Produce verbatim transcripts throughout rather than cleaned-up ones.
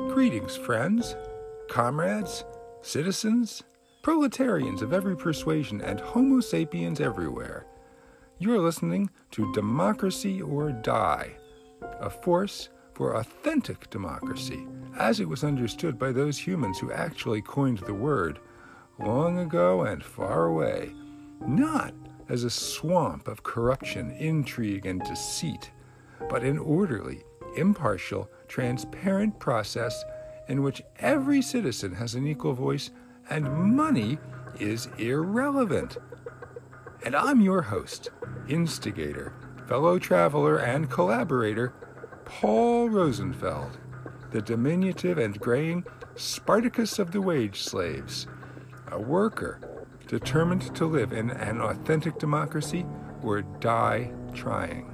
Greetings, friends, comrades, citizens, proletarians of every persuasion, and Homo sapiens everywhere. You are listening to Democracy or Die, a force for authentic democracy, as it was understood by those humans who actually coined the word long ago and far away, not as a swamp of corruption, intrigue, and deceit, but an orderly, impartial, transparent process in which every citizen has an equal voice and money is irrelevant. And I'm your host, instigator, fellow traveler, and collaborator, Paul Rosenfeld, the diminutive and graying Spartacus of the wage slaves, a worker determined to live in an authentic democracy or die trying.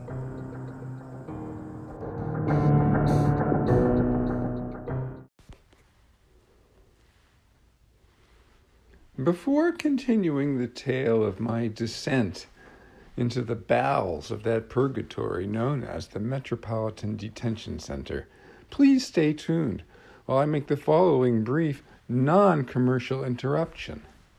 Before continuing the tale of my descent into the bowels of that purgatory known as the Metropolitan Detention Center, please stay tuned while I make the following brief, non-commercial interruption.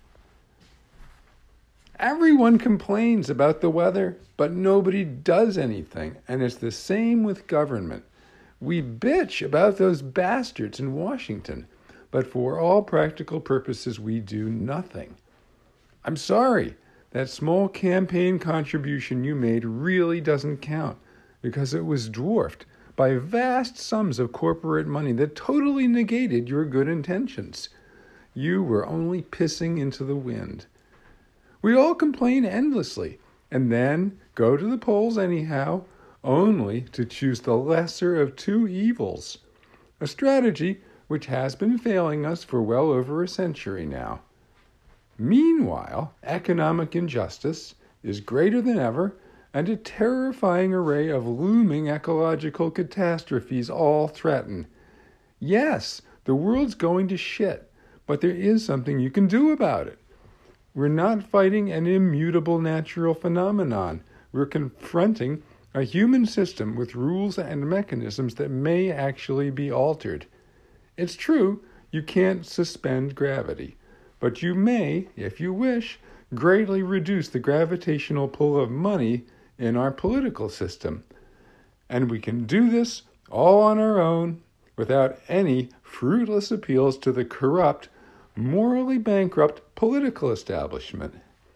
Everyone complains about the weather, but nobody does anything, and it's the same with government. We bitch about those bastards in Washington, but for all practical purposes, we do nothing. I'm sorry, that small campaign contribution you made really doesn't count because it was dwarfed by vast sums of corporate money that totally negated your good intentions. You were only pissing into the wind. We all complain endlessly and then go to the polls anyhow, only to choose the lesser of two evils, a strategy which has been failing us for well over a century now. Meanwhile, economic injustice is greater than ever, and a terrifying array of looming ecological catastrophes all threaten. Yes, the world's going to shit, but there is something you can do about it. We're not fighting an immutable natural phenomenon. We're confronting a human system with rules and mechanisms that may actually be altered. It's true, you can't suspend gravity, but you may, if you wish, greatly reduce the gravitational pull of money in our political system. And we can do this all on our own, without any fruitless appeals to the corrupt, morally bankrupt political establishment.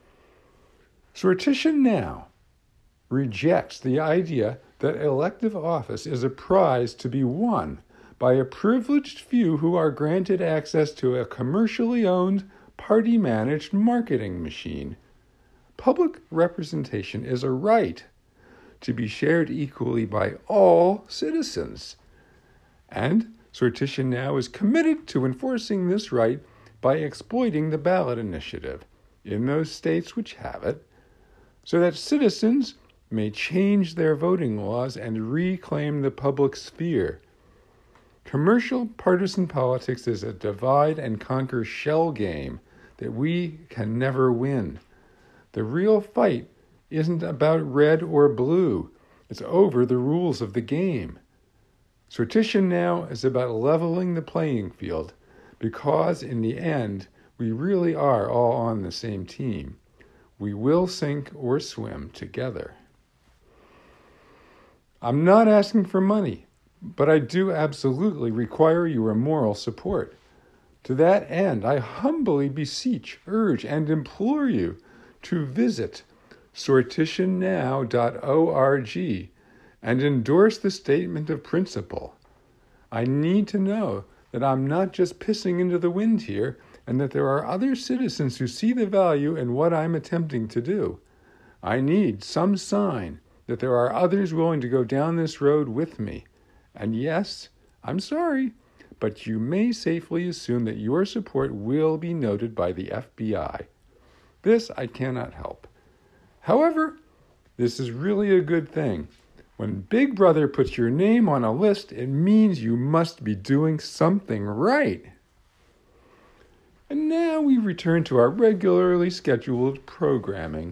Sortition Now rejects the idea that elective office is a prize to be won by a privileged few who are granted access to a commercially owned, party-managed marketing machine. Public representation is a right to be shared equally by all citizens. And Sortition Now is committed to enforcing this right by exploiting the ballot initiative in those states which have it, so that citizens may change their voting laws and reclaim the public sphere. Commercial partisan politics is a divide-and-conquer shell game that we can never win. The real fight isn't about red or blue. It's over the rules of the game. Sortition Now is about leveling the playing field because, in the end, we really are all on the same team. We will sink or swim together. I'm not asking for money, but I do absolutely require your moral support. To that end, I humbly beseech, urge, and implore you to visit sortition now dot org and endorse the statement of principle. I need to know that I'm not just pissing into the wind here, and that there are other citizens who see the value in what I'm attempting to do. I need some sign that there are others willing to go down this road with me. And yes, I'm sorry, but you may safely assume that your support will be noted by the F B I. This I cannot help. However, this is really a good thing. When Big Brother puts your name on a list, it means you must be doing something right. And now we return to our regularly scheduled programming.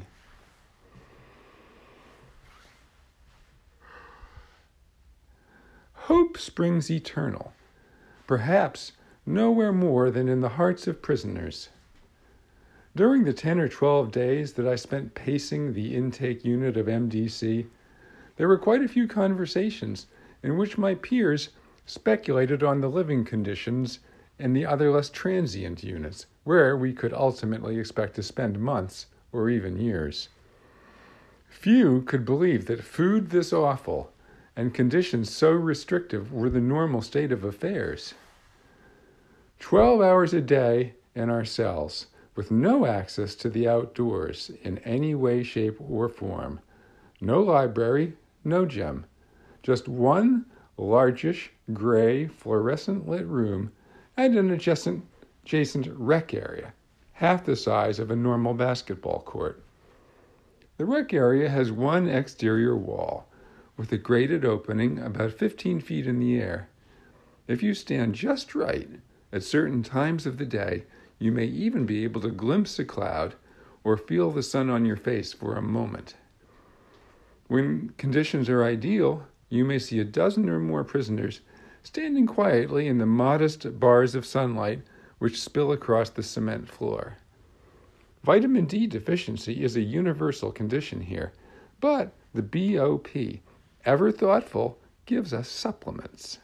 Hope springs eternal, perhaps nowhere more than in the hearts of prisoners. During the ten or twelve days that I spent pacing the intake unit of M D C, there were quite a few conversations in which my peers speculated on the living conditions in the other less transient units, where we could ultimately expect to spend months or even years. Few could believe that food this awful and conditions so restrictive were the normal state of affairs. Twelve hours a day in our cells, with no access to the outdoors in any way, shape, or form. No library, no gym. Just one largish, gray, fluorescent-lit room and an adjacent, adjacent rec area, half the size of a normal basketball court. The rec area has one exterior wall, with a grated opening about fifteen feet in the air. If you stand just right, at certain times of the day, you may even be able to glimpse a cloud or feel the sun on your face for a moment. When conditions are ideal, you may see a dozen or more prisoners standing quietly in the modest bars of sunlight which spill across the cement floor. Vitamin D deficiency is a universal condition here, but the B O P, ever thoughtful, gives us supplements.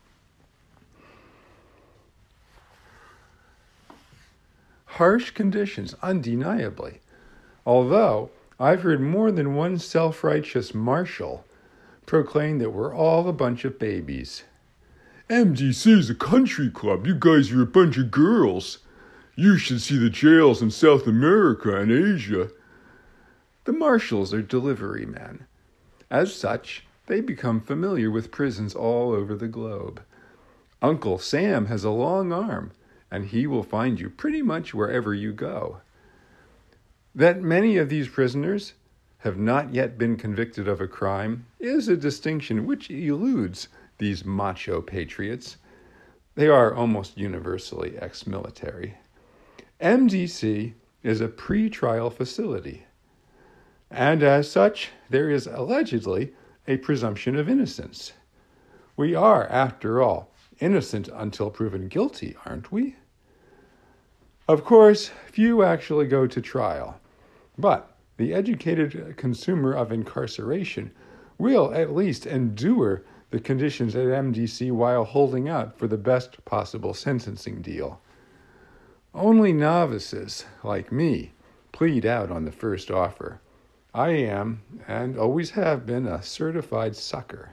Harsh conditions, undeniably. Although I've heard more than one self-righteous marshal proclaim that we're all a bunch of babies. M D C is a country club. You guys are a bunch of girls. You should see the jails in South America and Asia. The marshals are delivery men. As such, they become familiar with prisons all over the globe. Uncle Sam has a long arm, and he will find you pretty much wherever you go. That many of these prisoners have not yet been convicted of a crime is a distinction which eludes these macho patriots. They are almost universally ex-military. M D C is a pre-trial facility, and as such, there is allegedly a presumption of innocence. We are, after all, innocent until proven guilty, aren't we? Of course, few actually go to trial, but the educated consumer of incarceration will at least endure the conditions at M D C while holding out for the best possible sentencing deal. Only novices, like me, plead out on the first offer. I am, and always have been, a certified sucker.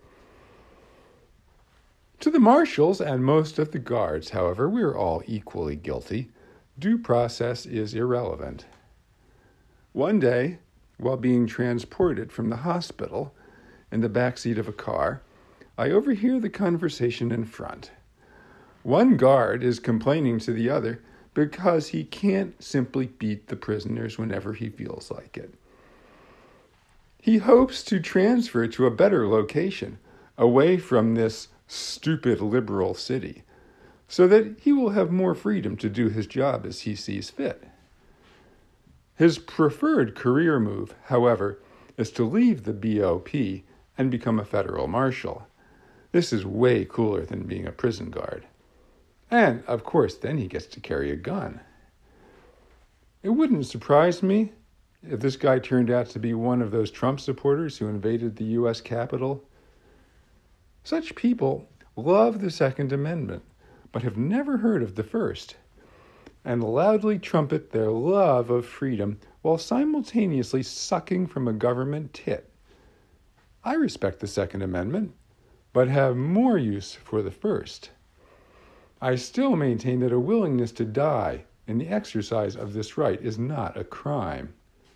To the marshals and most of the guards, however, we are all equally guilty. Due process is irrelevant. One day, while being transported from the hospital in the backseat of a car, I overhear the conversation in front. One guard is complaining to the other because he can't simply beat the prisoners whenever he feels like it. He hopes to transfer to a better location, away from this stupid liberal city, so that he will have more freedom to do his job as he sees fit. His preferred career move, however, is to leave the B O P and become a federal marshal. This is way cooler than being a prison guard. And, of course, then he gets to carry a gun. It wouldn't surprise me if this guy turned out to be one of those Trump supporters who invaded the U S Capitol. Such people love the Second Amendment, but have never heard of the First, and loudly trumpet their love of freedom while simultaneously sucking from a government tit. I respect the Second Amendment, but have more use for the First. I still maintain that a willingness to die in the exercise of this right is not a crime.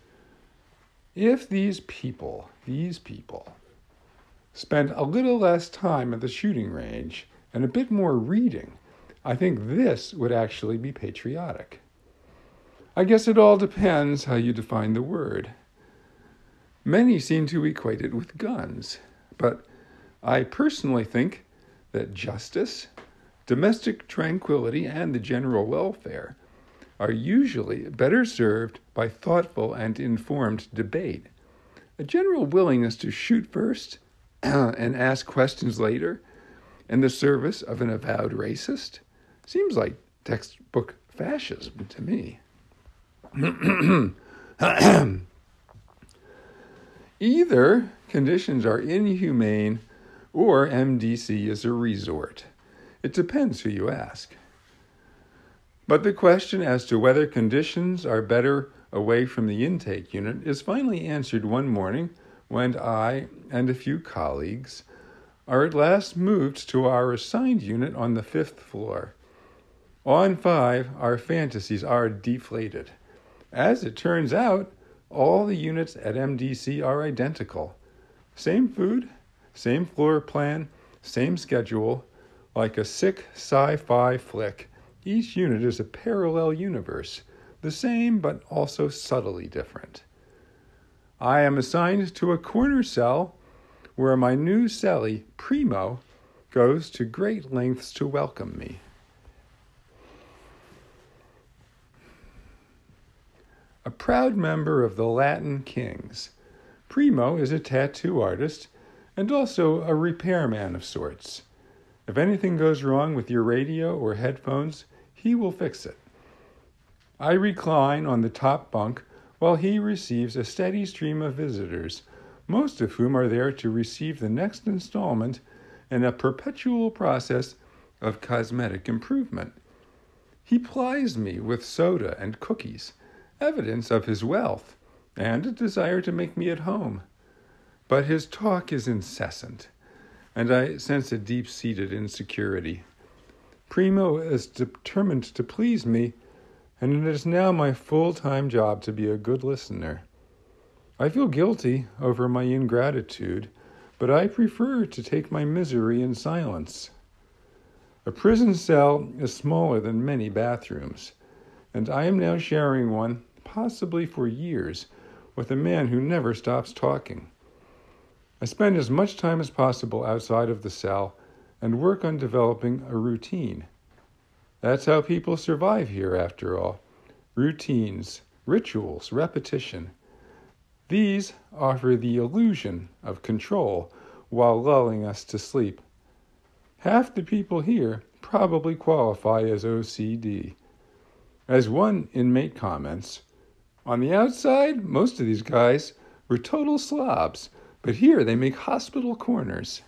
If these people, these people, spent a little less time at the shooting range and a bit more reading, I think this would actually be patriotic. I guess it all depends how you define the word. Many seem to equate it with guns, but I personally think that justice, domestic tranquility, and the general welfare are usually better served by thoughtful and informed debate. A general willingness to shoot first and ask questions later, in the service of an avowed racist? Seems like textbook fascism to me. Either conditions are inhumane or M D C is a resort. It depends who you ask. But the question as to whether conditions are better away from the intake unit is finally answered one morning when I and a few colleagues are at last moved to our assigned unit on the fifth floor. On five, our fantasies are deflated. As it turns out, all the units at M D C are identical. Same food, same floor plan, same schedule. Like a sick sci-fi flick, each unit is a parallel universe, the same but also subtly different. I am assigned to a corner cell where my new cellie, Primo, goes to great lengths to welcome me. A proud member of the Latin Kings, Primo is a tattoo artist and also a repairman of sorts. If anything goes wrong with your radio or headphones, he will fix it. I recline on the top bunk while he receives a steady stream of visitors, most of whom are there to receive the next installment in a perpetual process of cosmetic improvement. He plies me with soda and cookies, evidence of his wealth and a desire to make me at home. But his talk is incessant, and I sense a deep-seated insecurity. Primo is determined to please me, and it is now my full-time job to be a good listener. I feel guilty over my ingratitude, but I prefer to take my misery in silence. A prison cell is smaller than many bathrooms, and I am now sharing one, possibly for years, with a man who never stops talking. I spend as much time as possible outside of the cell and work on developing a routine. That's how people survive here, after all. Routines, rituals, repetition. These offer the illusion of control while lulling us to sleep. Half the people here probably qualify as O C D. As one inmate comments, on the outside, most of these guys were total slobs, but here they make hospital corners.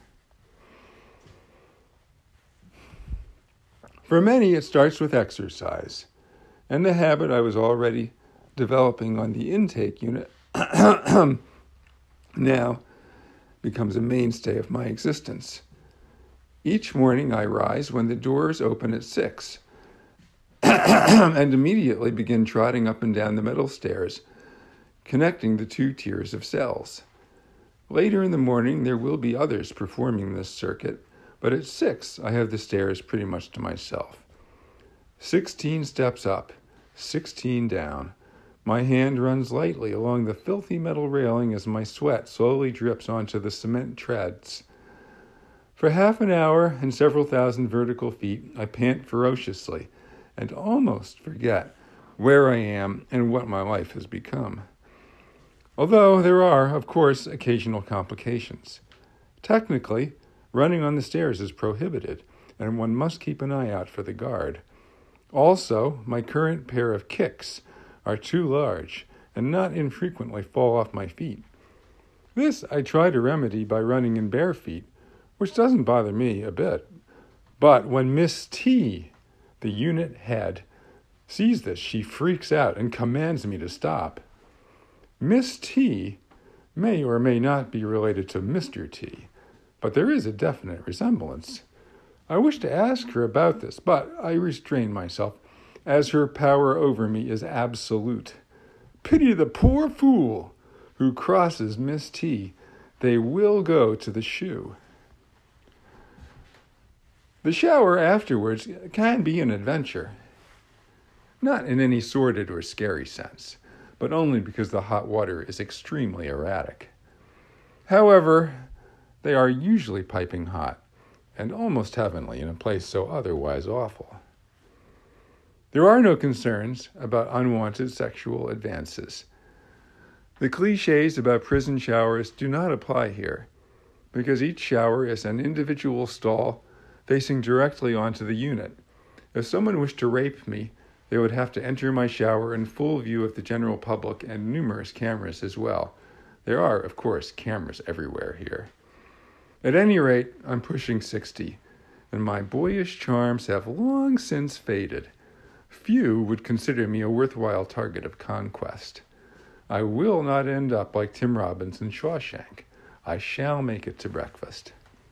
For many, it starts with exercise, and the habit I was already developing on the intake unit now becomes a mainstay of my existence. Each morning I rise when the doors open at six and immediately begin trotting up and down the middle stairs, connecting the two tiers of cells. Later in the morning, there will be others performing this circuit, but at six, I have the stairs pretty much to myself. Sixteen steps up, sixteen down. My hand runs lightly along the filthy metal railing as my sweat slowly drips onto the cement treads. For half an hour and several thousand vertical feet, I pant ferociously and almost forget where I am and what my life has become. Although there are, of course, occasional complications. Technically, running on the stairs is prohibited, and one must keep an eye out for the guard. Also, my current pair of kicks are too large and not infrequently fall off my feet. This I try to remedy by running in bare feet, which doesn't bother me a bit. But when Miss T, the unit head, sees this, she freaks out and commands me to stop. Miss T may or may not be related to Mister T, but there is a definite resemblance. I wish to ask her about this, but I restrain myself, as her power over me is absolute. Pity the poor fool who crosses Miss T. They will go to the shoe. The shower afterwards can be an adventure. Not in any sordid or scary sense, but only because the hot water is extremely erratic. However, they are usually piping hot and almost heavenly in a place so otherwise awful. There are no concerns about unwanted sexual advances. The cliches about prison showers do not apply here, because each shower is an individual stall facing directly onto the unit. If someone wished to rape me, they would have to enter my shower in full view of the general public and numerous cameras as well. There are, of course, cameras everywhere here. At any rate, I'm pushing sixty, and my boyish charms have long since faded. Few would consider me a worthwhile target of conquest. I will not end up like Tim Robbins in Shawshank. I shall make it to breakfast.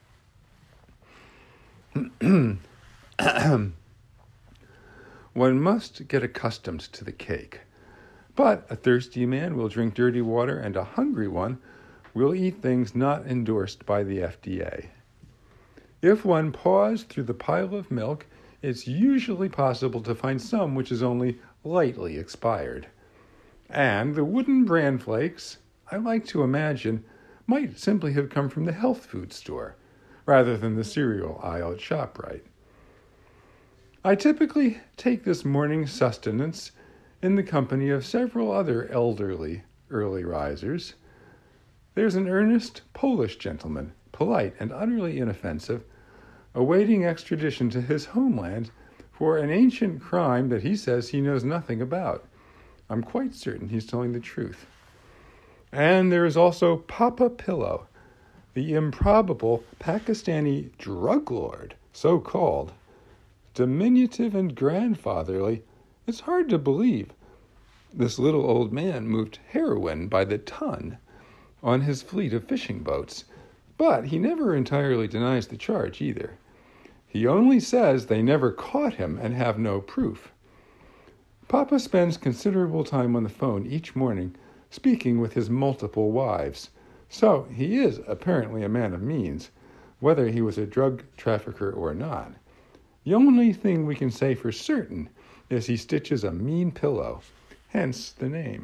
One must get accustomed to the cake. But a thirsty man will drink dirty water, and a hungry one will eat things not endorsed by the F D A. If one paws through the pile of milk, it's usually possible to find some which is only lightly expired. And the wooden bran flakes, I like to imagine, might simply have come from the health food store, rather than the cereal aisle at ShopRite. I typically take this morning's sustenance in the company of several other elderly early risers. There's an earnest Polish gentleman, polite and utterly inoffensive, awaiting extradition to his homeland for an ancient crime that he says he knows nothing about. I'm quite certain he's telling the truth. And there is also Papa Pillow, the improbable Pakistani drug lord, so called. Diminutive and grandfatherly, it's hard to believe this little old man moved heroin by the ton on his fleet of fishing boats, but he never entirely denies the charge either. He only says they never caught him and have no proof. Papa spends considerable time on the phone each morning speaking with his multiple wives, so he is apparently a man of means, whether he was a drug trafficker or not. The only thing we can say for certain is he stitches a mean pillow, hence the name.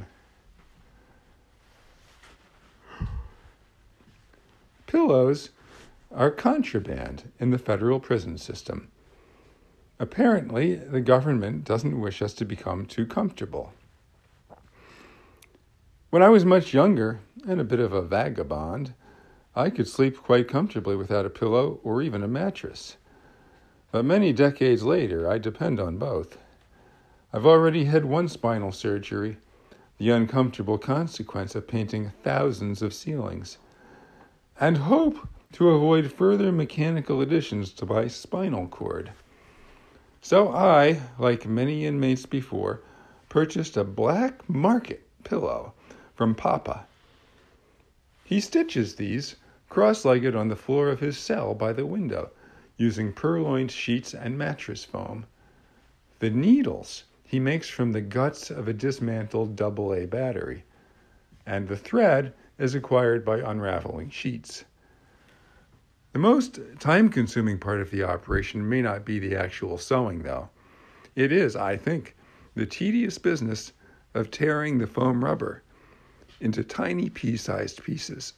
Pillows are contraband in the federal prison system. Apparently, the government doesn't wish us to become too comfortable. When I was much younger and a bit of a vagabond, I could sleep quite comfortably without a pillow or even a mattress. But many decades later, I depend on both. I've already had one spinal surgery, the uncomfortable consequence of painting thousands of ceilings, and hope to avoid further mechanical additions to my spinal cord. So I, like many inmates before, purchased a black market pillow from Papa. He stitches these cross-legged on the floor of his cell by the window, using purloined sheets and mattress foam. The needles he makes from the guts of a dismantled double A battery, and the thread is acquired by unraveling sheets. The most time-consuming part of the operation may not be the actual sewing, though. It is, I think, the tedious business of tearing the foam rubber into tiny pea-sized pieces.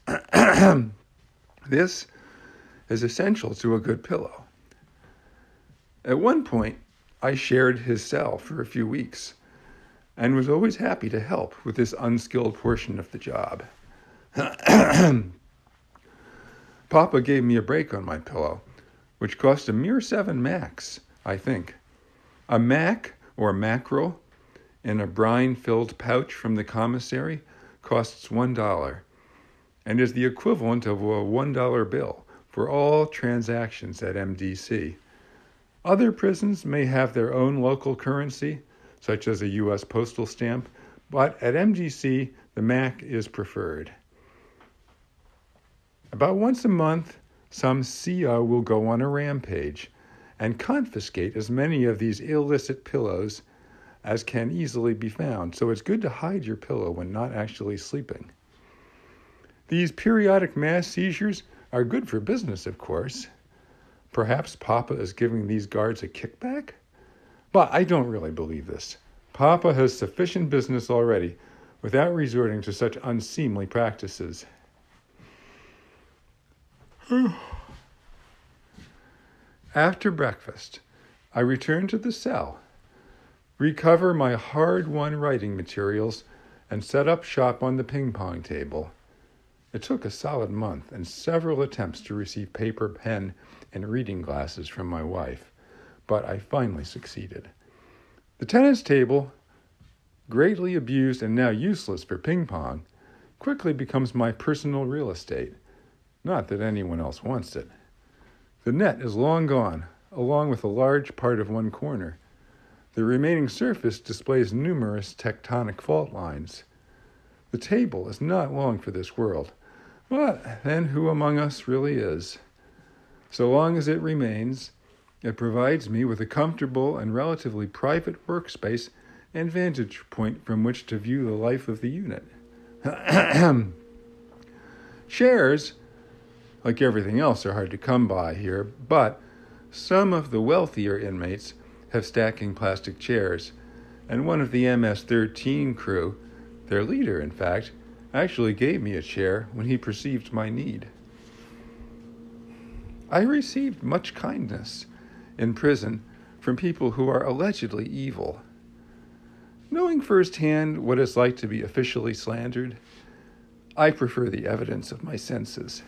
This is essential to a good pillow. At one point, I shared his cell for a few weeks and was always happy to help with this unskilled portion of the job. Papa gave me a break on my pillow, which cost a mere seven macs, I think. A mac, or mackerel, in a brine-filled pouch from the commissary costs one dollar and is the equivalent of a one dollar bill for all transactions at M D C. Other prisons may have their own local currency, such as a U S postal stamp, but at M D C, the Mac is preferred. About once a month, some C O will go on a rampage and confiscate as many of these illicit pillows as can easily be found, so it's good to hide your pillow when not actually sleeping. These periodic mass seizures are good for business, of course. Perhaps Papa is giving these guards a kickback? But I don't really believe this. Papa has sufficient business already without resorting to such unseemly practices. After breakfast, I return to the cell, recover my hard-won writing materials, and set up shop on the ping-pong table. It took a solid month and several attempts to receive paper, pen, and reading glasses from my wife, but I finally succeeded. The tennis table, greatly abused and now useless for ping pong, quickly becomes my personal real estate. Not that anyone else wants it. The net is long gone, along with a large part of one corner. The remaining surface displays numerous tectonic fault lines. The table is not long for this world, but then who among us really is? So long as it remains, it provides me with a comfortable and relatively private workspace and vantage point from which to view the life of the unit. Chairs, like everything else, are hard to come by here, but some of the wealthier inmates have stacking plastic chairs, and one of the M S thirteen crew, their leader in fact, actually gave me a chair when he perceived my need. I received much kindness in prison from people who are allegedly evil. Knowing firsthand what it's like to be officially slandered, I prefer the evidence of my senses.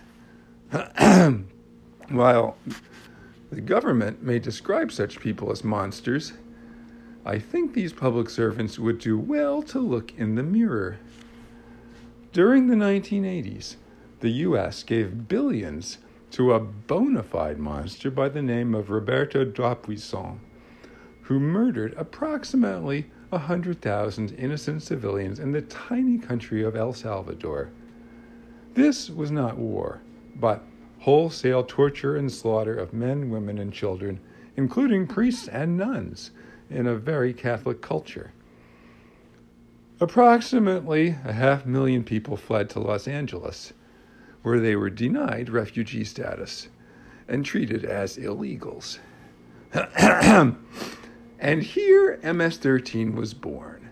While the government may describe such people as monsters, I think these public servants would do well to look in the mirror. During the nineteen eighties, the U S gave billions to a bona fide monster by the name of Roberto Dubuisson, who murdered approximately one hundred thousand innocent civilians in the tiny country of El Salvador. This was not war, but wholesale torture and slaughter of men, women, and children, including priests and nuns, in a very Catholic culture. Approximately a half million people fled to Los Angeles, where they were denied refugee status and treated as illegals. And here M S thirteen was born.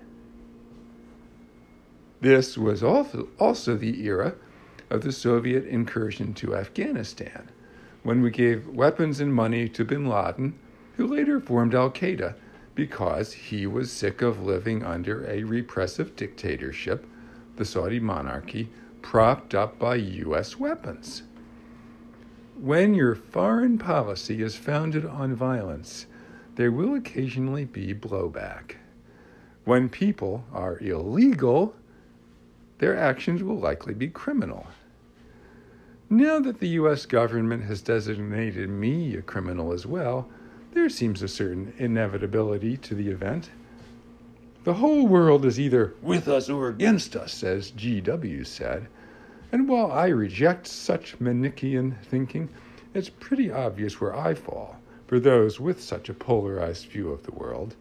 This was also, also the era of the Soviet incursion to Afghanistan, when we gave weapons and money to bin Laden, who later formed al-Qaeda because he was sick of living under a repressive dictatorship, the Saudi monarchy, propped up by U S weapons. When your foreign policy is founded on violence, there will occasionally be blowback. When people are illegal, their actions will likely be criminal. Now that the U S government has designated me a criminal as well, there seems a certain inevitability to the event. The whole world is either with us or against us, as G W said, and while I reject such Manichaean thinking, it's pretty obvious where I fall for those with such a polarized view of the world.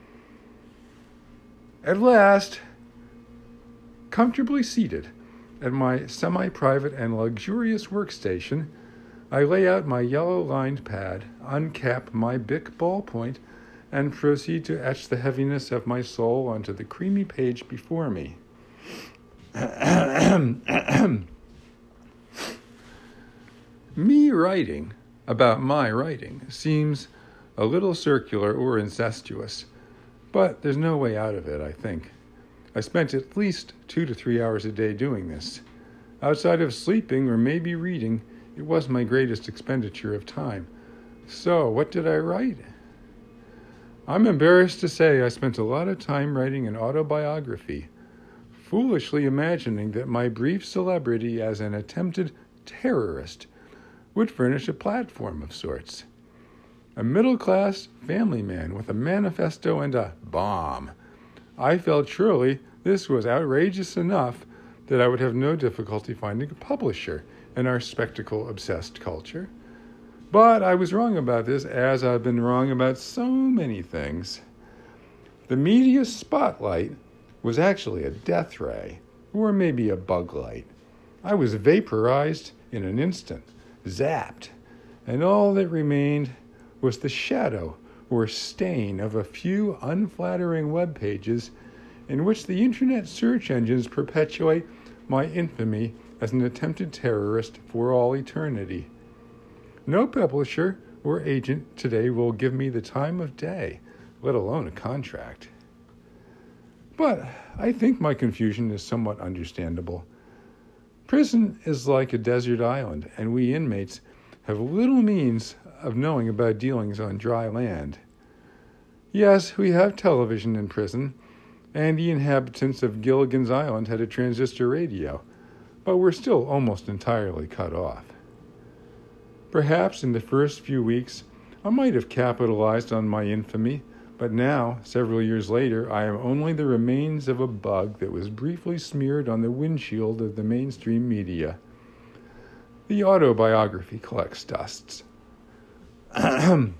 At last, comfortably seated at my semi-private and luxurious workstation, I lay out my yellow-lined pad, uncap my Bic ballpoint, and proceed to etch the heaviness of my soul onto the creamy page before me. Me writing about my writing seems a little circular or incestuous, but there's no way out of it, I think. I spent at least two to three hours a day doing this. Outside of sleeping or maybe reading, it was my greatest expenditure of time. So, what did I write? I'm embarrassed to say I spent a lot of time writing an autobiography, foolishly imagining that my brief celebrity as an attempted terrorist would furnish a platform of sorts. A middle-class family man with a manifesto and a bomb. I felt surely this was outrageous enough that I would have no difficulty finding a publisher in our spectacle-obsessed culture. But I was wrong about this, as I've been wrong about so many things. The media spotlight was actually a death ray, or maybe a bug light. I was vaporized in an instant, zapped, and all that remained was the shadow or stain of a few unflattering web pages in which the internet search engines perpetuate my infamy as an attempted terrorist for all eternity. No publisher or agent today will give me the time of day, let alone a contract. But I think my confusion is somewhat understandable. Prison is like a desert island, and we inmates have little means of knowing about dealings on dry land. Yes, we have television in prison, and the inhabitants of Gilligan's Island had a transistor radio, but we're still almost entirely cut off. Perhaps in the first few weeks, I might have capitalized on my infamy, but now, several years later, I am only the remains of a bug that was briefly smeared on the windshield of the mainstream media. The autobiography collects dusts. I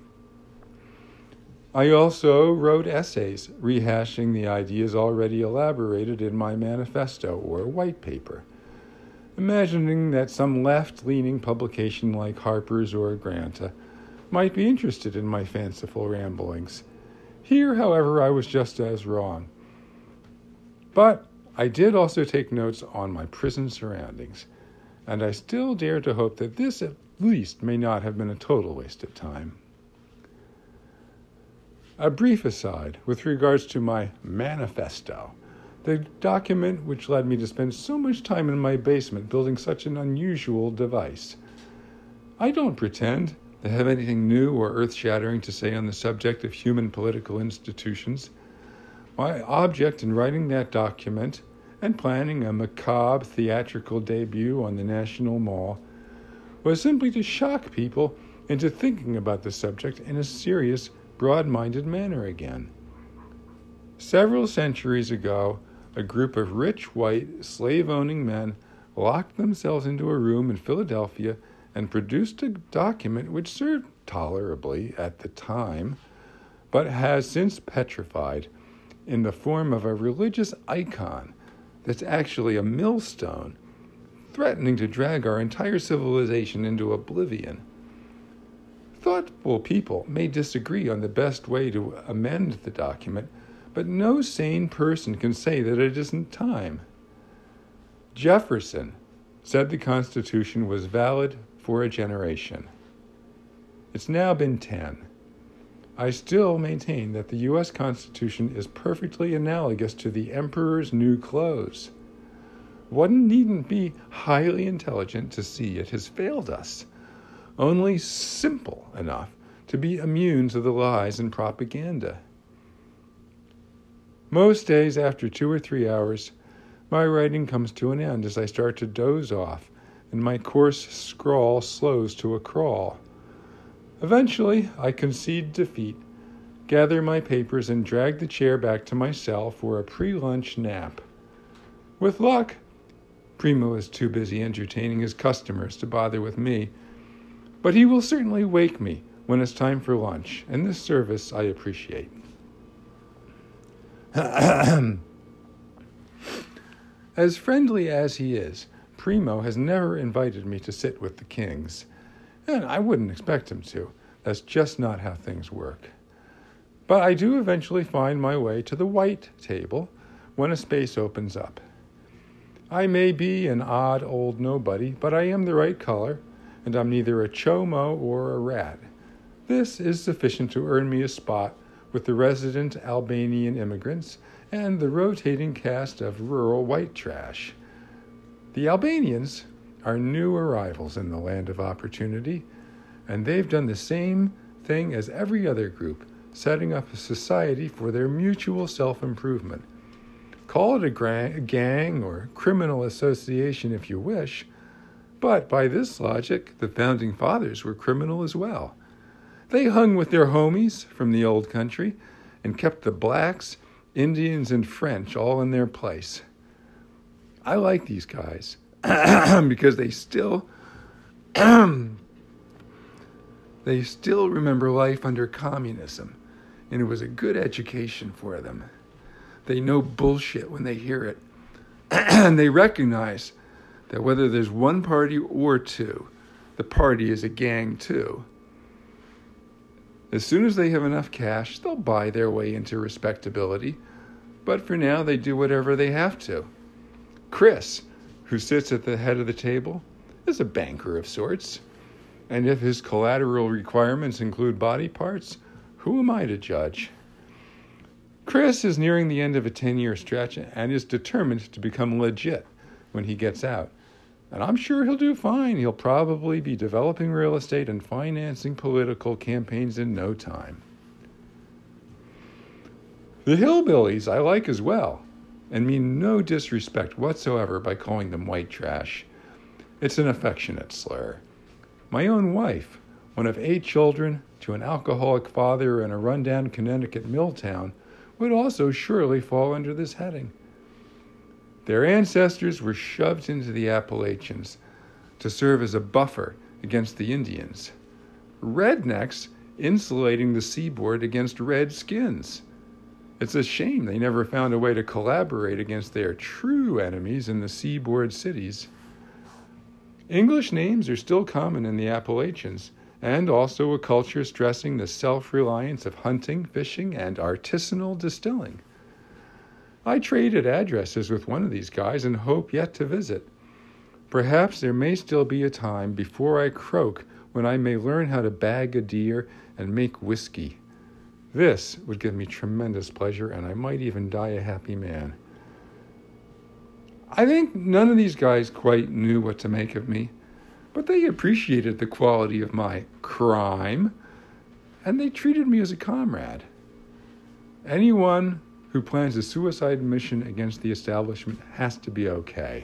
also wrote essays rehashing the ideas already elaborated in my manifesto or white paper, imagining that some left-leaning publication like Harper's or Granta might be interested in my fanciful ramblings. Here, however, I was just as wrong. But I did also take notes on my prison surroundings, and I still dare to hope that this at least may not have been a total waste of time. A brief aside with regards to my manifesto, the document which led me to spend so much time in my basement building such an unusual device. I don't pretend to have anything new or earth-shattering to say on the subject of human political institutions. My object in writing that document and planning a macabre theatrical debut on the National Mall was simply to shock people into thinking about the subject in a serious, broad-minded manner again. Several centuries ago, a group of rich, white, slave-owning men locked themselves into a room in Philadelphia and produced a document which served tolerably at the time, but has since petrified in the form of a religious icon that's actually a millstone, threatening to drag our entire civilization into oblivion. Thoughtful people may disagree on the best way to amend the document, but no sane person can say that it isn't time. Jefferson said the Constitution was valid for a generation. It's now been ten. I still maintain that the U S Constitution is perfectly analogous to the Emperor's new clothes. One needn't be highly intelligent to see it has failed us, only simple enough to be immune to the lies and propaganda. Most days after two or three hours, my writing comes to an end as I start to doze off, and my coarse scrawl slows to a crawl. Eventually, I concede defeat, gather my papers, and drag the chair back to my cell for a pre-lunch nap. With luck, Primo is too busy entertaining his customers to bother with me, but he will certainly wake me when it's time for lunch, and this service I appreciate. As friendly as he is, Primo has never invited me to sit with the kings, and I wouldn't expect him to. That's just not how things work. But I do eventually find my way to the white table when a space opens up. I may be an odd old nobody, but I am the right color, and I'm neither a chomo or a rat. This is sufficient to earn me a spot with the resident Albanian immigrants and the rotating cast of rural white trash. The Albanians are new arrivals in the land of opportunity, and they've done the same thing as every other group, setting up a society for their mutual self-improvement. Call it a gra- gang or criminal association if you wish, but by this logic, the Founding Fathers were criminal as well. They hung with their homies from the old country and kept the blacks, Indians, and French all in their place. I like these guys because they still they still remember life under communism, and it was a good education for them. They know bullshit when they hear it, and they recognize that whether there's one party or two, the party is a gang too. As soon as they have enough cash, they'll buy their way into respectability, but for now they do whatever they have to. Chris, who sits at the head of the table, is a banker of sorts, and if his collateral requirements include body parts, who am I to judge? Chris is nearing the end of a ten-year stretch and is determined to become legit when he gets out. And I'm sure he'll do fine. He'll probably be developing real estate and financing political campaigns in no time. The hillbillies I like as well, and mean no disrespect whatsoever by calling them white trash. It's an affectionate slur. My own wife, one of eight children to an alcoholic father in a rundown Connecticut mill town, would also surely fall under this heading. Their ancestors were shoved into the Appalachians to serve as a buffer against the Indians. Rednecks insulating the seaboard against redskins. It's a shame they never found a way to collaborate against their true enemies in the seaboard cities. English names are still common in the Appalachians, and also a culture stressing the self-reliance of hunting, fishing, and artisanal distilling. I traded addresses with one of these guys and hope yet to visit. Perhaps there may still be a time before I croak when I may learn how to bag a deer and make whiskey. This would give me tremendous pleasure, and I might even die a happy man. I think none of these guys quite knew what to make of me, but they appreciated the quality of my crime, and they treated me as a comrade. Anyone who plans a suicide mission against the establishment has to be okay.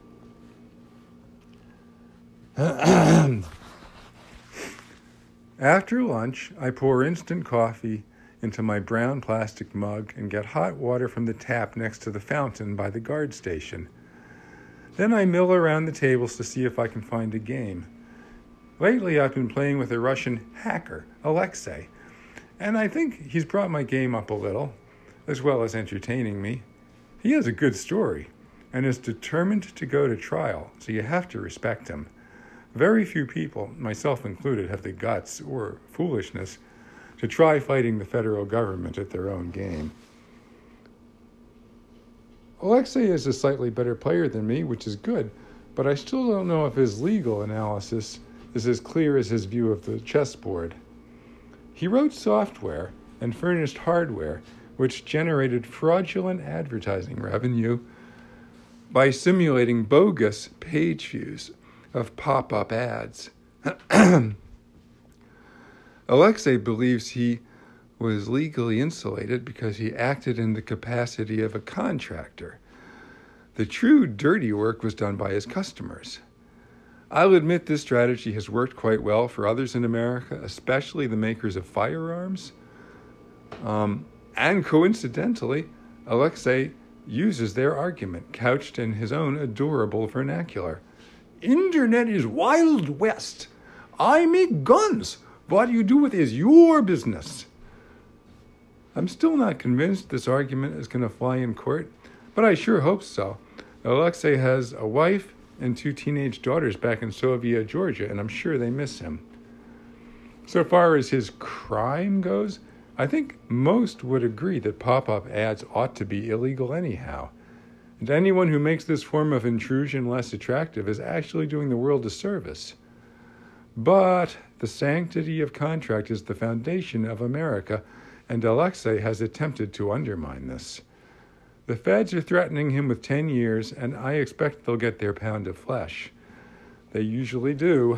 After lunch, I pour instant coffee into my brown plastic mug and get hot water from the tap next to the fountain by the guard station. Then I mill around the tables to see if I can find a game. Lately, I've been playing with a Russian hacker, Alexei, and I think he's brought my game up a little, as well as entertaining me. He has a good story and is determined to go to trial, so you have to respect him. Very few people, myself included, have the guts or foolishness to try fighting the federal government at their own game. Alexei is a slightly better player than me, which is good, but I still don't know if his legal analysis is as clear as his view of the chessboard. He wrote software and furnished hardware which generated fraudulent advertising revenue by simulating bogus page views of pop-up ads. Alexei believes he was legally insulated because he acted in the capacity of a contractor. The true dirty work was done by his customers. I'll admit this strategy has worked quite well for others in America, especially the makers of firearms. Um, and coincidentally, Alexei uses their argument, couched in his own adorable vernacular. Internet is Wild West. I make guns. What you do with it is your business. I'm still not convinced this argument is going to fly in court, but I sure hope so. Alexei has a wife and two teenage daughters back in Soviet Georgia, and I'm sure they miss him. So far as his crime goes, I think most would agree that pop-up ads ought to be illegal anyhow. And anyone who makes this form of intrusion less attractive is actually doing the world a service. But the sanctity of contract is the foundation of America, and Alexei has attempted to undermine this. The feds are threatening him with ten years, and I expect they'll get their pound of flesh. They usually do.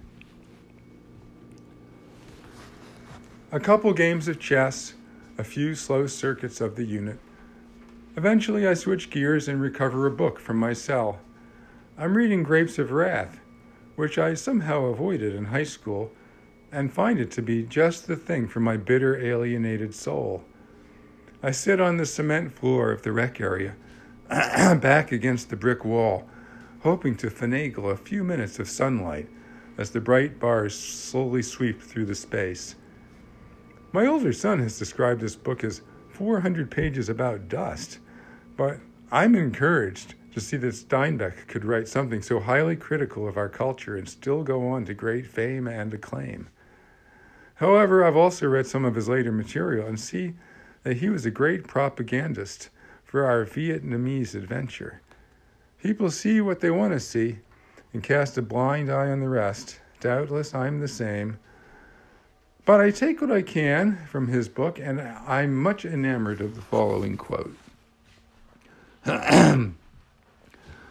A couple games of chess, a few slow circuits of the unit. Eventually I switch gears and recover a book from my cell. I'm reading Grapes of Wrath, which I somehow avoided in high school, and find it to be just the thing for my bitter, alienated soul. I sit on the cement floor of the rec area, back against the brick wall, hoping to finagle a few minutes of sunlight as the bright bars slowly sweep through the space. My older son has described this book as four hundred pages about dust, but I'm encouraged to see that Steinbeck could write something so highly critical of our culture and still go on to great fame and acclaim. However, I've also read some of his later material and see that he was a great propagandist for our Vietnamese adventure. People see what they want to see and cast a blind eye on the rest. Doubtless I'm the same. But I take what I can from his book, and I'm much enamored of the following quote.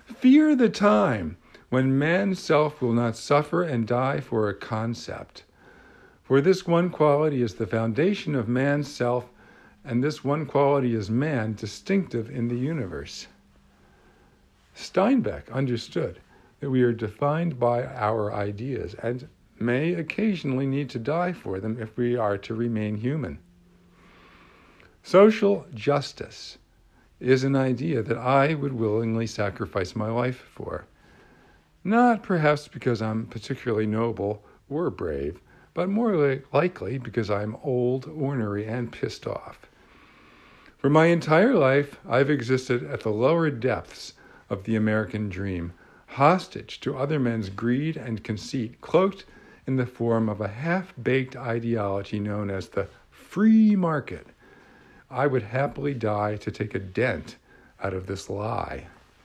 Fear the time when man's self will not suffer and die for a concept. For this one quality is the foundation of man's self, and this one quality is man, distinctive in the universe. Steinbeck understood that we are defined by our ideas and may occasionally need to die for them if we are to remain human. Social justice is an idea that I would willingly sacrifice my life for. Not perhaps because I'm particularly noble or brave, but more li- likely because I'm old, ornery, and pissed off. For my entire life, I've existed at the lower depths of the American dream, hostage to other men's greed and conceit, cloaked in the form of a half-baked ideology known as the free market. I would happily die to take a dent out of this lie.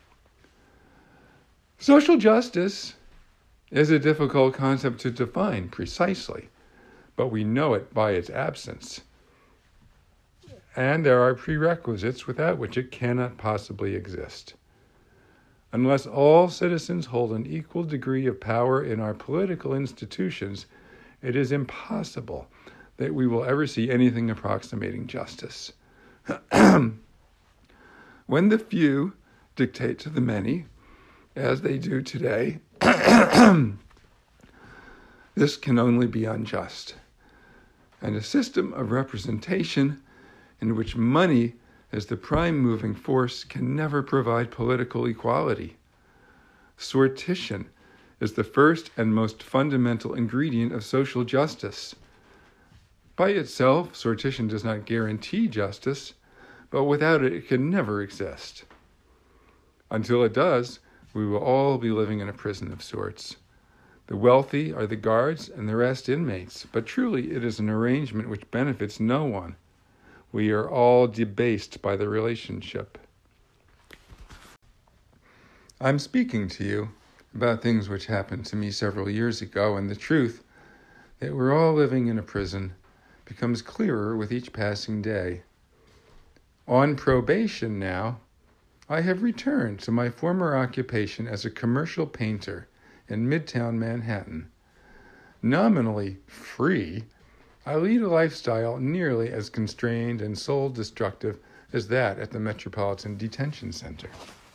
Social justice is a difficult concept to define precisely, but we know it by its absence. And there are prerequisites without which it cannot possibly exist. Unless all citizens hold an equal degree of power in our political institutions, it is impossible that we will ever see anything approximating justice. When the few dictate to the many, as they do today, this can only be unjust. And a system of representation in which money is the prime moving force can never provide political equality. Sortition is the first and most fundamental ingredient of social justice. By itself, sortition does not guarantee justice, but without it, it can never exist. Until it does, we will all be living in a prison of sorts. The wealthy are the guards and the rest inmates, but truly it is an arrangement which benefits no one. We are all debased by the relationship. I'm speaking to you about things which happened to me several years ago, and the truth that we're all living in a prison becomes clearer with each passing day. On probation now, I have returned to my former occupation as a commercial painter in Midtown Manhattan. Nominally free, I lead a lifestyle nearly as constrained and soul-destructive as that at the Metropolitan Detention Center.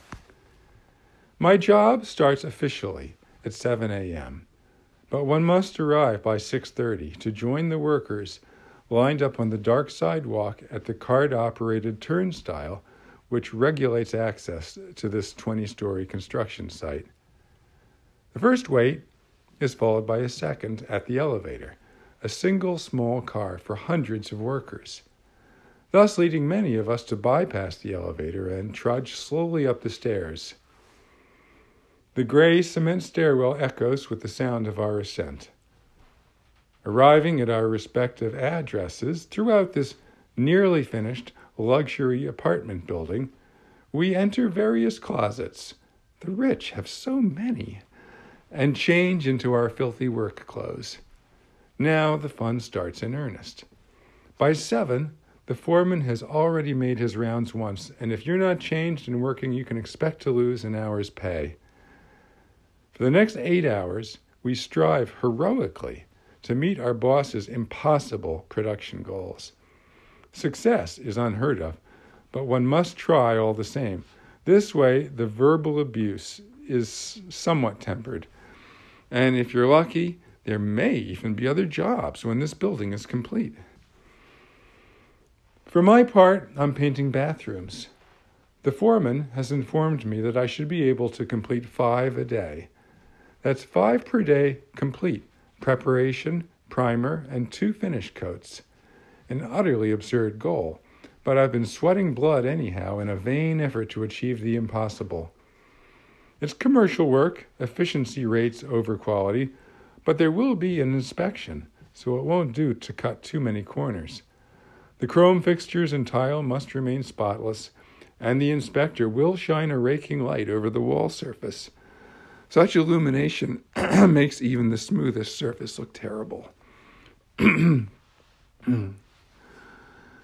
My job starts officially at seven a.m., but one must arrive by six thirty to join the workers lined up on the dark sidewalk at the card-operated turnstile which regulates access to this twenty-story construction site. The first wait is followed by a second at the elevator, a single small car for hundreds of workers, thus leading many of us to bypass the elevator and trudge slowly up the stairs. The gray cement stairwell echoes with the sound of our ascent. Arriving at our respective addresses throughout this nearly finished luxury apartment building, we enter various closets, the rich have so many, and change into our filthy work clothes. Now the fun starts in earnest. By seven, the foreman has already made his rounds once, and if you're not changed and working, you can expect to lose an hour's pay. For the next eight hours, we strive heroically to meet our boss's impossible production goals. Success is unheard of, but one must try all the same. This way, the verbal abuse is somewhat tempered. And if you're lucky, there may even be other jobs when this building is complete. For my part, I'm painting bathrooms. The foreman has informed me that I should be able to complete five a day. That's five per day complete, preparation, primer, and two finish coats. An utterly absurd goal, but I've been sweating blood anyhow in a vain effort to achieve the impossible. It's commercial work, efficiency rates over quality, but there will be an inspection, so it won't do to cut too many corners. The chrome fixtures and tile must remain spotless, and the inspector will shine a raking light over the wall surface. Such illumination makes even the smoothest surface look terrible.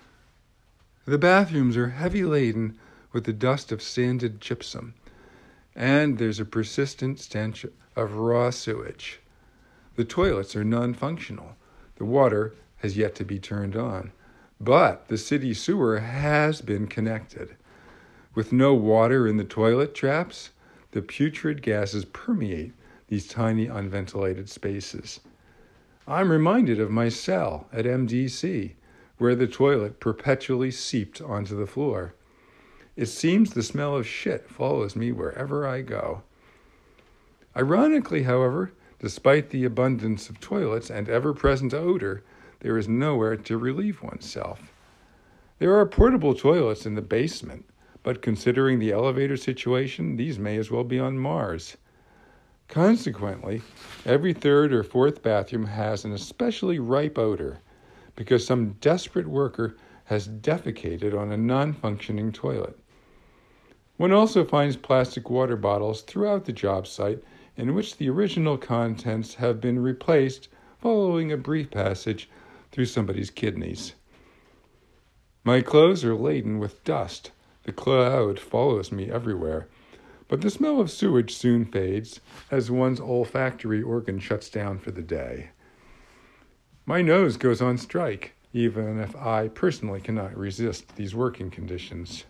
The bathrooms are heavy laden with the dust of sanded gypsum, And there's a persistent stench of raw sewage. The toilets are non-functional. The water has yet to be turned on. But the city sewer has been connected. With no water in the toilet traps, the putrid gases permeate these tiny unventilated spaces. I'm reminded of my cell at M D C, where the toilet perpetually seeped onto the floor. It seems the smell of shit follows me wherever I go. Ironically, however, despite the abundance of toilets and ever-present odor, there is nowhere to relieve oneself. There are portable toilets in the basement, but considering the elevator situation, these may as well be on Mars. Consequently, every third or fourth bathroom has an especially ripe odor because some desperate worker has defecated on a non-functioning toilet. One also finds plastic water bottles throughout the job site in which the original contents have been replaced following a brief passage through somebody's kidneys. My clothes are laden with dust. The cloud follows me everywhere. But the smell of sewage soon fades as one's olfactory organ shuts down for the day. My nose goes on strike, even if I personally cannot resist these working conditions.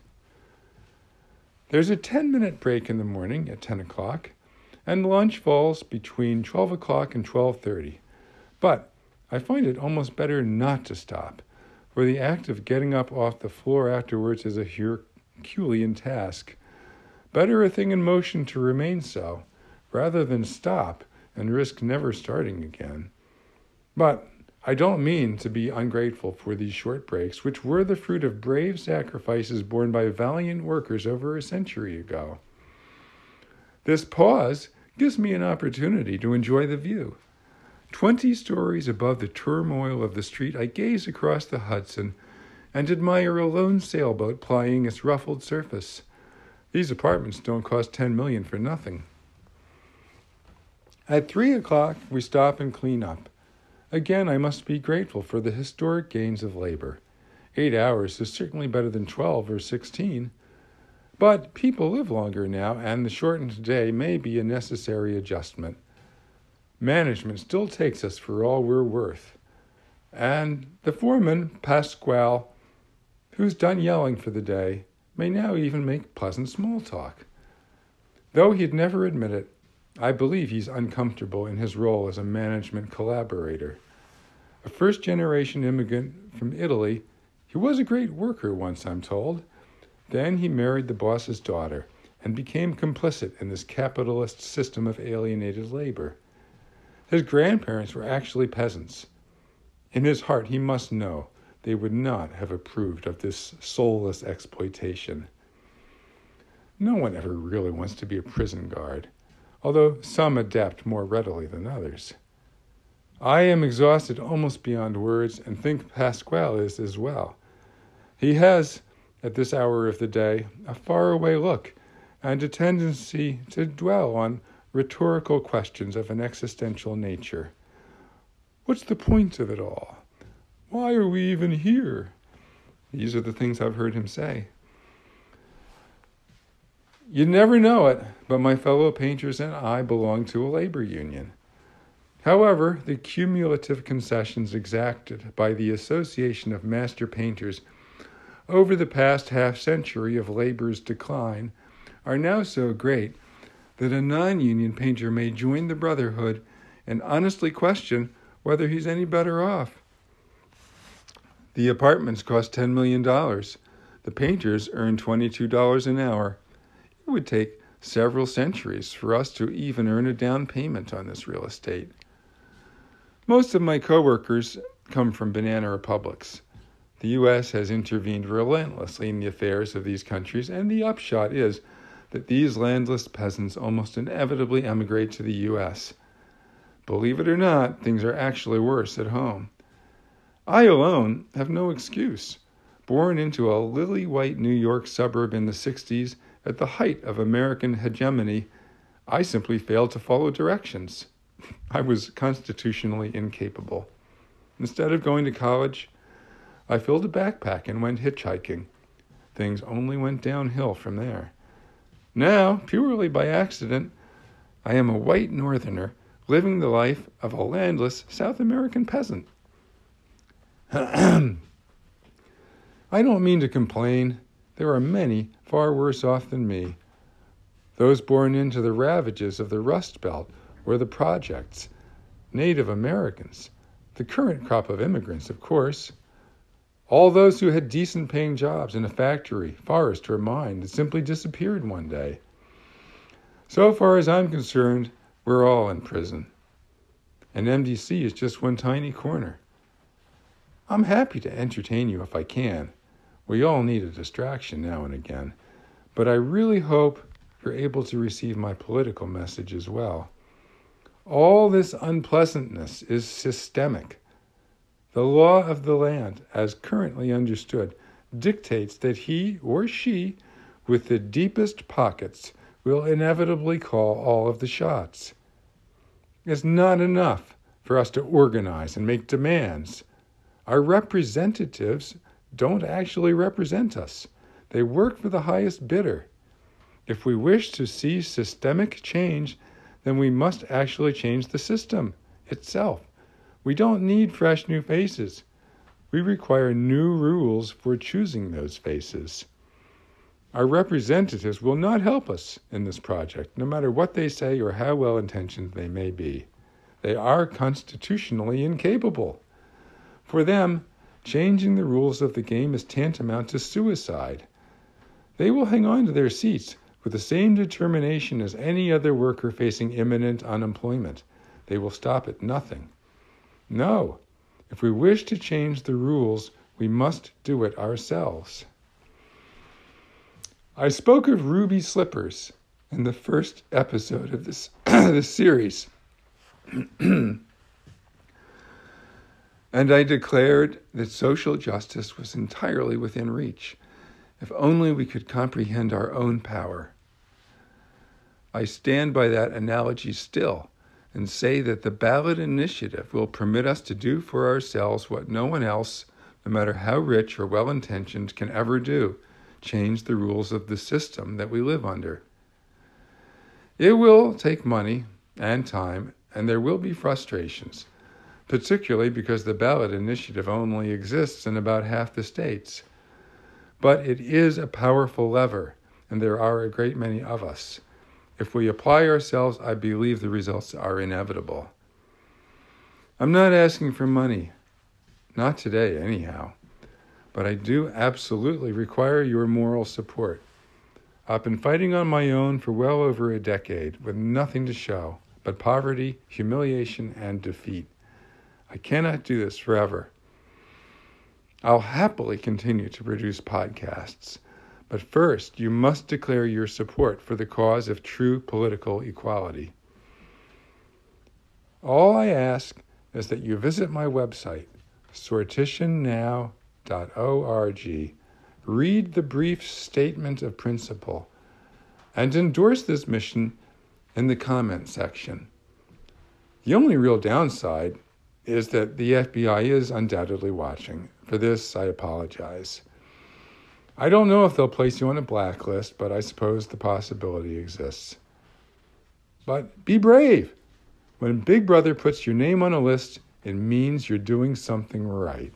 There's a ten-minute break in the morning at ten o'clock, and lunch falls between twelve o'clock and twelve thirty. But I find it almost better not to stop, for the act of getting up off the floor afterwards is a Herculean task. Better a thing in motion to remain so, rather than stop and risk never starting again. But I don't mean to be ungrateful for these short breaks, which were the fruit of brave sacrifices borne by valiant workers over a century ago. This pause gives me an opportunity to enjoy the view. Twenty stories above the turmoil of the street, I gaze across the Hudson and admire a lone sailboat plying its ruffled surface. These apartments don't cost ten million dollars for nothing. At three o'clock, we stop and clean up. Again, I must be grateful for the historic gains of labor. Eight hours is certainly better than twelve or sixteen. But people live longer now, and the shortened day may be a necessary adjustment. Management still takes us for all we're worth. And the foreman, Pasquale, who's done yelling for the day, may now even make pleasant small talk. Though he'd never admit it, I believe he's uncomfortable in his role as a management collaborator. A first-generation immigrant from Italy, he was a great worker once, I'm told. Then he married the boss's daughter and became complicit in this capitalist system of alienated labor. His grandparents were actually peasants. In his heart, he must know they would not have approved of this soulless exploitation. No one ever really wants to be a prison guard, although some adapt more readily than others. I am exhausted almost beyond words and think Pasquale is as well. He has, at this hour of the day, a faraway look and a tendency to dwell on rhetorical questions of an existential nature. What's the point of it all? Why are we even here? These are the things I've heard him say. You'd never know it, but my fellow painters and I belong to a labor union. However, the cumulative concessions exacted by the Association of Master Painters over the past half-century of labor's decline are now so great that a non-union painter may join the brotherhood and honestly question whether he's any better off. The apartments cost ten million dollars. The painters earn twenty-two dollars an hour. It would take several centuries for us to even earn a down payment on this real estate. Most of my coworkers come from banana republics. The U S has intervened relentlessly in the affairs of these countries, and the upshot is that these landless peasants almost inevitably emigrate to the U S. Believe it or not, things are actually worse at home. I alone have no excuse. Born into a lily-white New York suburb in the sixties, at the height of American hegemony, I simply failed to follow directions. I was constitutionally incapable. Instead of going to college, I filled a backpack and went hitchhiking. Things only went downhill from there. Now, purely by accident, I am a white northerner living the life of a landless South American peasant. I don't mean to complain. There are many far worse off than me. Those born into the ravages of the Rust Belt or the projects, Native Americans, the current crop of immigrants, of course, all those who had decent-paying jobs in a factory, forest, or mine that simply disappeared one day. So far as I'm concerned, we're all in prison. And M D C is just one tiny corner. I'm happy to entertain you if I can. We all need a distraction now and again. But I really hope you're able to receive my political message as well. All this unpleasantness is systemic. The law of the land, as currently understood, dictates that he or she with the deepest pockets will inevitably call all of the shots. It's not enough for us to organize and make demands. Our representatives don't actually represent us. They work for the highest bidder. If we wish to see systemic change, then we must actually change the system itself. We don't need fresh new faces. We require new rules for choosing those faces. Our representatives will not help us in this project, no matter what they say or how well-intentioned they may be. They are constitutionally incapable. For them, changing the rules of the game is tantamount to suicide. They will hang on to their seats with the same determination as any other worker facing imminent unemployment. They will stop at nothing. No, if we wish to change the rules, we must do it ourselves. I spoke of ruby slippers in the first episode of this, this series. And I declared that social justice was entirely within reach, if only we could comprehend our own power. I stand by that analogy still, and say that the ballot initiative will permit us to do for ourselves what no one else, no matter how rich or well-intentioned, can ever do, change the rules of the system that we live under. It will take money and time, and there will be frustrations, particularly because the ballot initiative only exists in about half the states. But it is a powerful lever, and there are a great many of us. If we apply ourselves, I believe the results are inevitable. I'm not asking for money. Not today, anyhow. But I do absolutely require your moral support. I've been fighting on my own for well over a decade with nothing to show but poverty, humiliation, and defeat. I cannot do this forever. I'll happily continue to produce podcasts. But first, you must declare your support for the cause of true political equality. All I ask is that you visit my website, sortition now dot org, read the brief statement of principle, and endorse this mission in the comment section. The only real downside is that the F B I is undoubtedly watching. For this, I apologize. I don't know if they'll place you on a blacklist, but I suppose the possibility exists. But be brave. When Big Brother puts your name on a list, it means you're doing something right.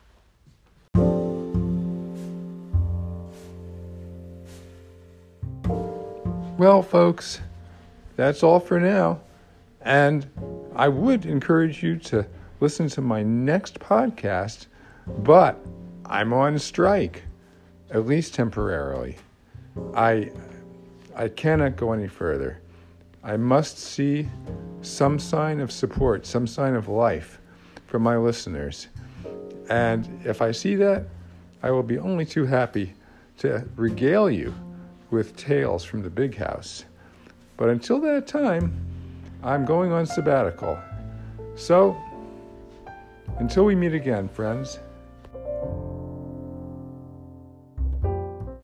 Well, folks, that's all for now. And I would encourage you to listen to my next podcast, but I'm on strike. At least temporarily. I I cannot go any further. I must see some sign of support, some sign of life from my listeners. And if I see that, I will be only too happy to regale you with tales from the big house. But until that time, I'm going on sabbatical. So, until we meet again, friends,